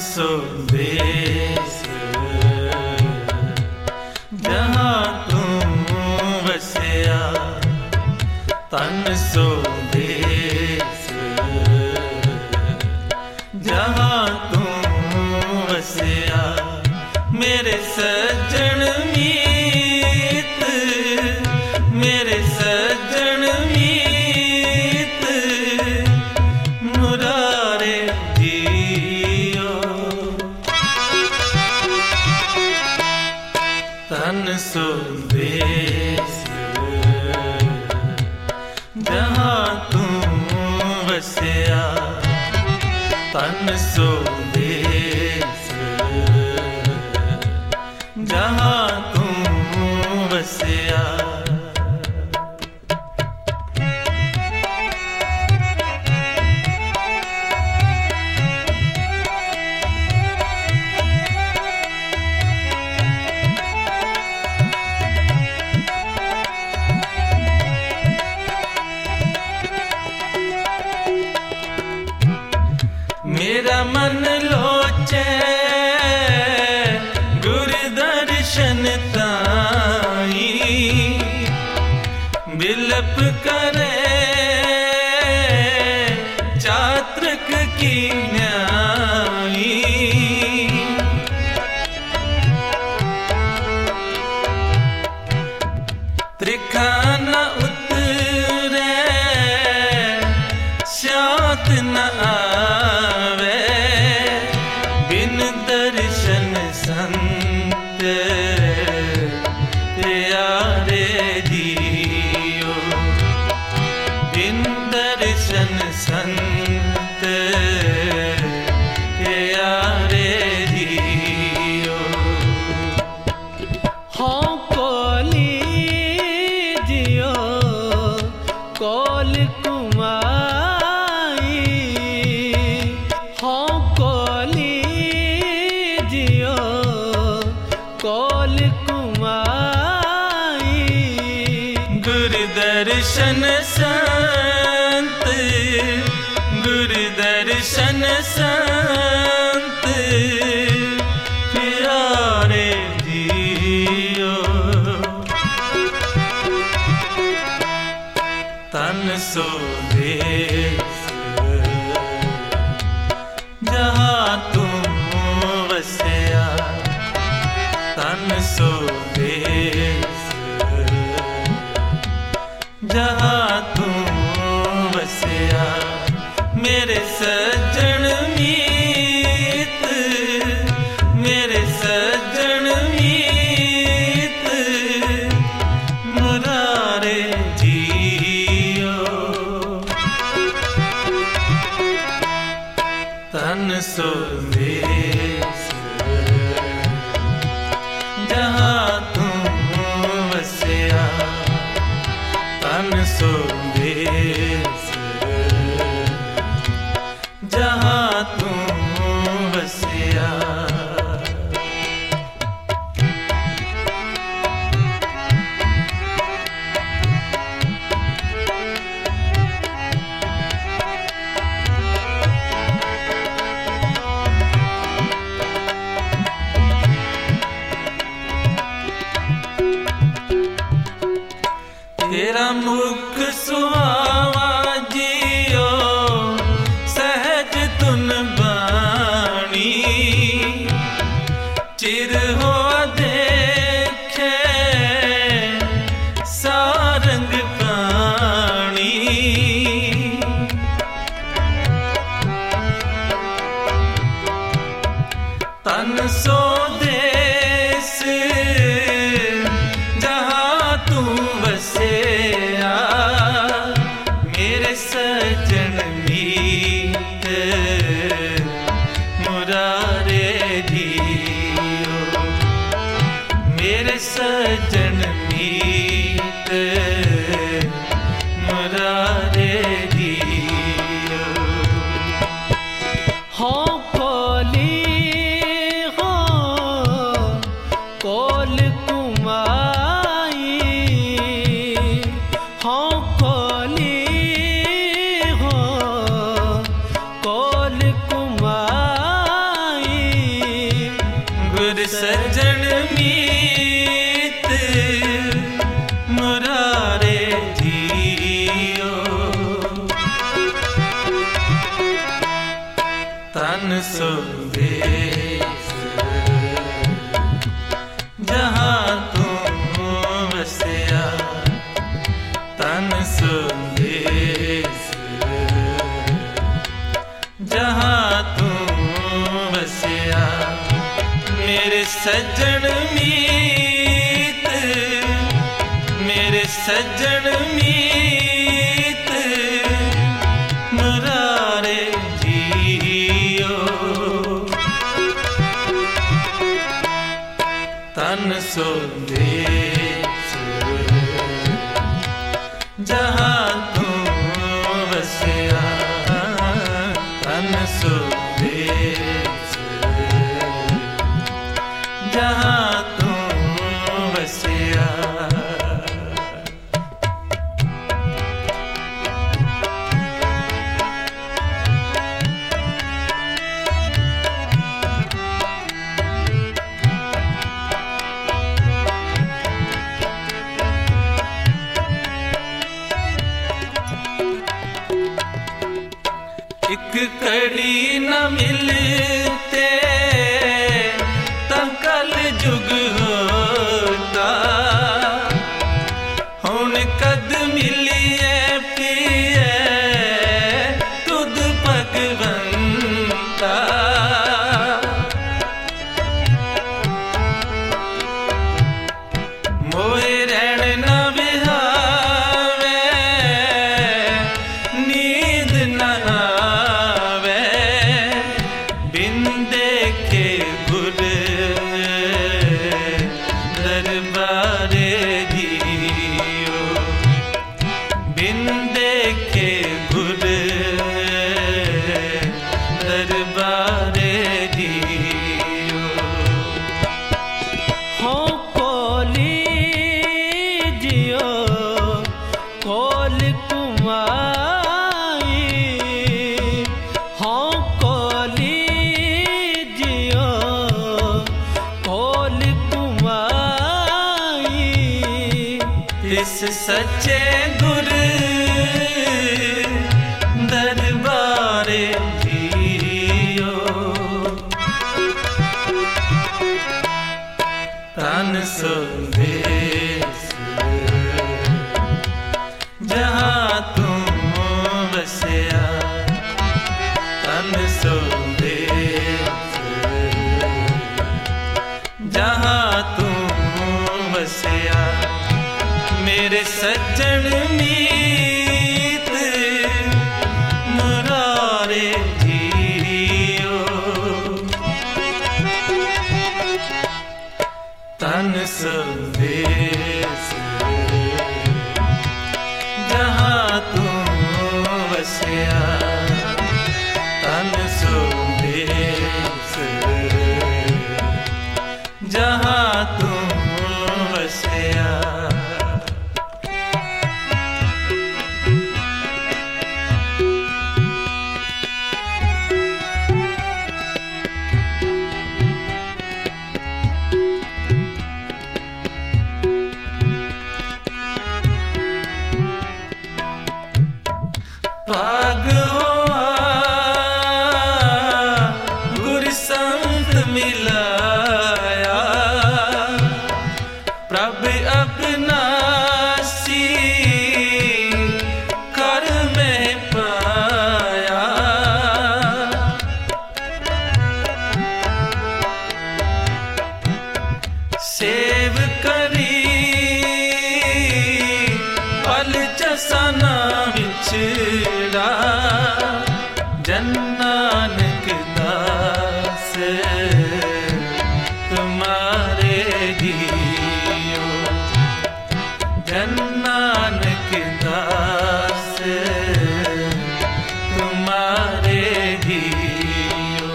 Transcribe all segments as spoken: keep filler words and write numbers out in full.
सो देश जहाँ तू वसिया, तन सो देश जहाँ तू वसिया। मेरे सज्जन मीत, मेरे सज्जन मीत मुरारे जियो। तन सो देश जहाँ तू वसिया, तन सो देश जहाँ तू वसिया। मेरा मन लोचे गुरु दर्शन ताई, बिलप करे चात्रक की न्याई। त्रिखा न उतरे श्यात न आवे, बिन दर्शन संत यारे जियो। बिन दर्शन संत यारे जियो। हाँ कोली जियो कोल कुमाई, हाँ कोली जियो कोल कुमाई। गुरु दर्शन संत, गुरु दर्शन संत प्यारे जियो। तन सो देश जहाँ तू वसिया, तन सो देश जहाँ तू वसिया। मेरे सज्जन मीत, मेरे सज्जन मीत मुरारे जियो। तन सो देश जहाँ तू वसिया, तन सो देश जहाँ तू वसिया। तेरा मुख सुहावा जियो सहज तुन बाणी, चिर हो देखे सारंग प्राणी। तन सो देश जहाँ तू वसिया। मेरे सज्जन मीत मुरारे जियो। मेरे सज्जन मीत मुरारे जियो। हाँ कोली हाँ कोल कुमाई, संदेश जहाँ तू बसया तन संदेश जहाँ तू बसया मेरे सज्जन मीत मेरे सज्जन मीत मुरारे जियो तन संदेश जहाँ तू बसया तन संदेश जहाँ तू बसया एक कड़ी न मिलते तां कल जुग होता हुण कद मिलिए पिए तुद भगवंता मोए रहन न विहावे नींद न दरबारे जियो बिन देखे गुर दरबारे जियो हो कोली जियो कोल कुमाई हो कोली जियो कोल इस सच्चे गुर दरबारे जियो तन संदेश जहाँ तू बसया तन संदेश जहाँ तू बसया मेरे सज्जन मीत मुरारे जियो तन संदेश जहाँ तू बसया तन संदेश जहाँ तू बसया भाग हुआ गुर संत मिलाया प्रभ अविनाशी कर में पाया सेव करी पल चसना विछड़ा जन नानक दास तुम्हारे जियो जन नानक दास तुम्हारे जियो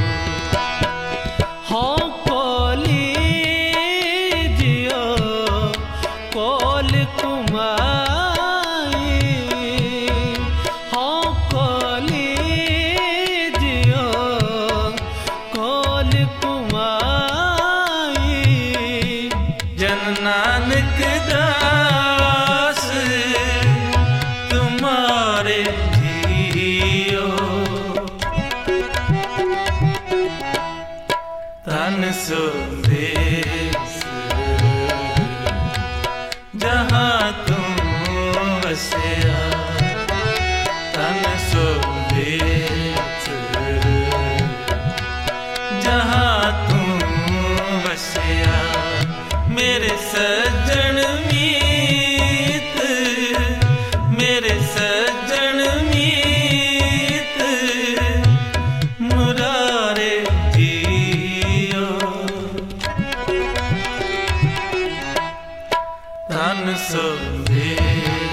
हो कोली जियो कोल कुमाई हो कोली जियो कोल कुमाई जन नानक दास तुम्हारे जियो जहाँ तू वसिया तन सोवेत जहाँ तू वसिया मेरे सज्जन मीत मेरे सज्जन मीत मुरारे जियो तन सोवेत